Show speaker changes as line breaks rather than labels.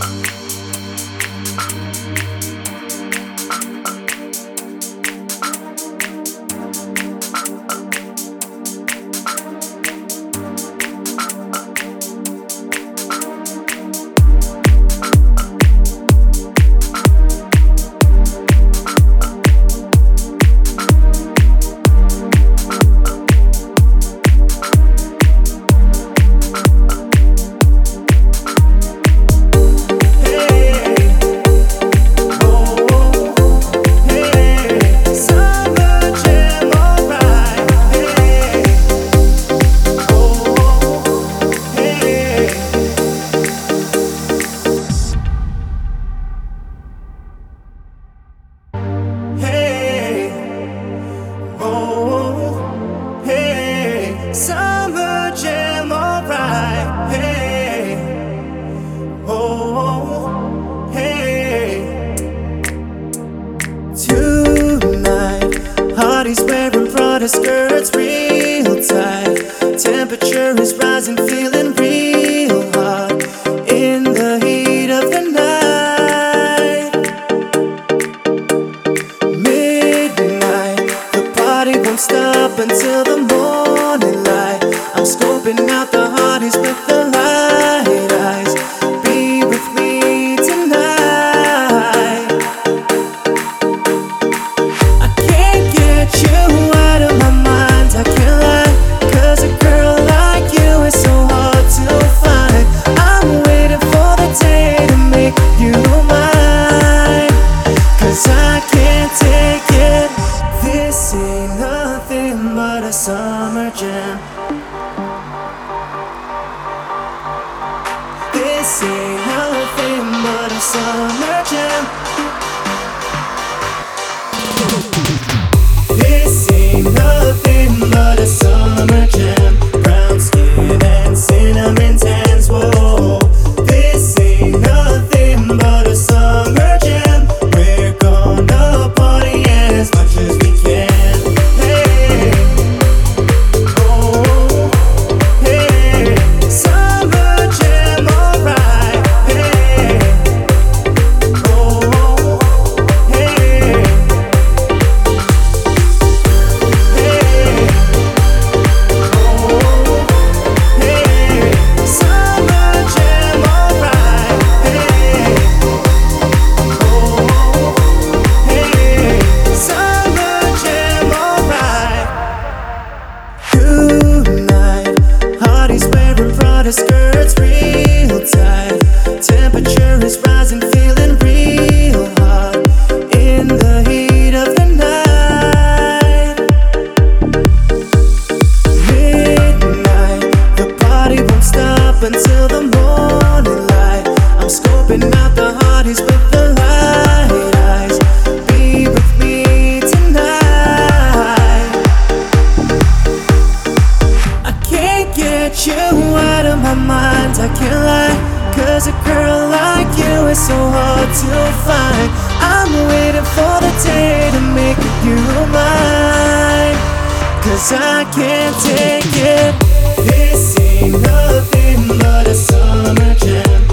Summer jam, alright. Hey, oh, hey. Tonight, Hardy's wearing Prada skirts real tight. Temperature is rising, feeling real hot in the heat of the night. Midnight, the party won't stop until the morning light. I'm scoping out the hotties with the light eyes. Be with me tonight. I can't get you out of my mind, I can't lie. 'Cause a girl like you is so hard to find. I'm waiting for the day to make you mine. 'Cause I can't take it. This ain't nothing but a summer jam. This ain't nothing but a summer jam. This ain't nothing but a summer jam. Brown skin and cinnamon tans, whoa. This ain't nothing but a summer jam. We're gonna party as much as we can. Hey, oh, hey, summer jam, alright. Hey, oh, hey, hey, oh, hey, summer jam, alright. Hey, oh, hey, summer jam, alright. Tonight, Hardy's wearing Prada skirts real tight. Temperature is rising, feeling real hot in the heat of the night. Midnight, the party won't stop until the morning light. I'm scoping out the hotties with the light eyes. Be with me tonight. I can't get you out of my mind, I can't lie. 'Cause a girl like you is so hard to find. I'm waiting for the day to make you mine. 'Cause I can't take it. This ain't nothing but a summer jam.